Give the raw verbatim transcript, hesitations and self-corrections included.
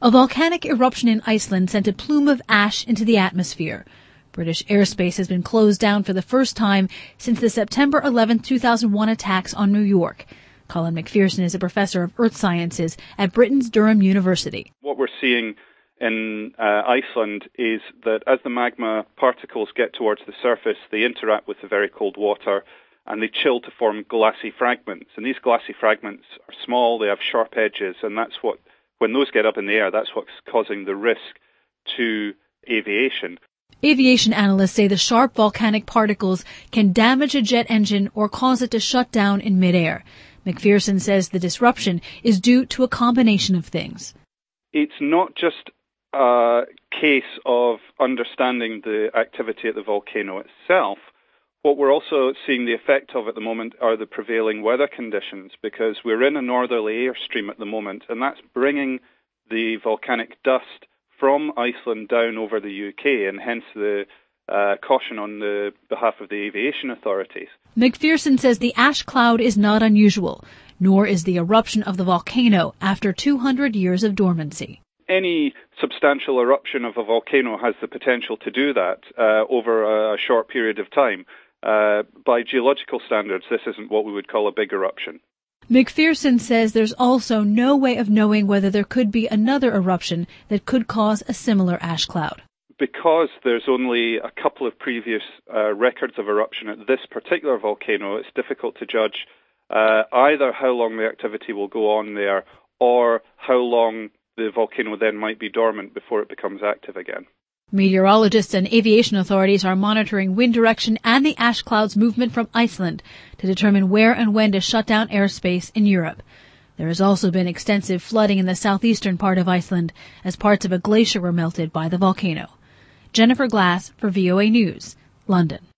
A volcanic eruption in Iceland sent a plume of ash into the atmosphere. British airspace has been closed down for the first time since the September eleventh, two thousand one attacks on New York. Colin McPherson is a professor of earth sciences at Britain's Durham University. What we're seeing in uh, Iceland is that as the magma particles get towards the surface, they interact with the very cold water and they chill to form glassy fragments. And these glassy fragments are small, they have sharp edges, and that's what, when those get up in the air, that's what's causing the risk to aviation. Aviation analysts say the sharp volcanic particles can damage a jet engine or cause it to shut down in midair. McPherson says the disruption is due to a combination of things. It's not just a case of understanding the activity at the volcano itself. What we're also seeing the effect of at the moment are the prevailing weather conditions, because we're in a northerly airstream at the moment, and that's bringing the volcanic dust from Iceland down over the U K, and hence the uh, caution on the behalf of the aviation authorities. McPherson says the ash cloud is not unusual, nor is the eruption of the volcano after two hundred years of dormancy. Any substantial eruption of a volcano has the potential to do that uh, over a short period of time. Uh, by geological standards, this isn't what we would call a big eruption. McPherson says there's also no way of knowing whether there could be another eruption that could cause a similar ash cloud. Because there's only a couple of previous uh, records of eruption at this particular volcano, it's difficult to judge uh, either how long the activity will go on there or how long the volcano then might be dormant before it becomes active again. Meteorologists and aviation authorities are monitoring wind direction and the ash cloud's movement from Iceland to determine where and when to shut down airspace in Europe. There has also been extensive flooding in the southeastern part of Iceland as parts of a glacier were melted by the volcano. Jennifer Glass for V O A News, London.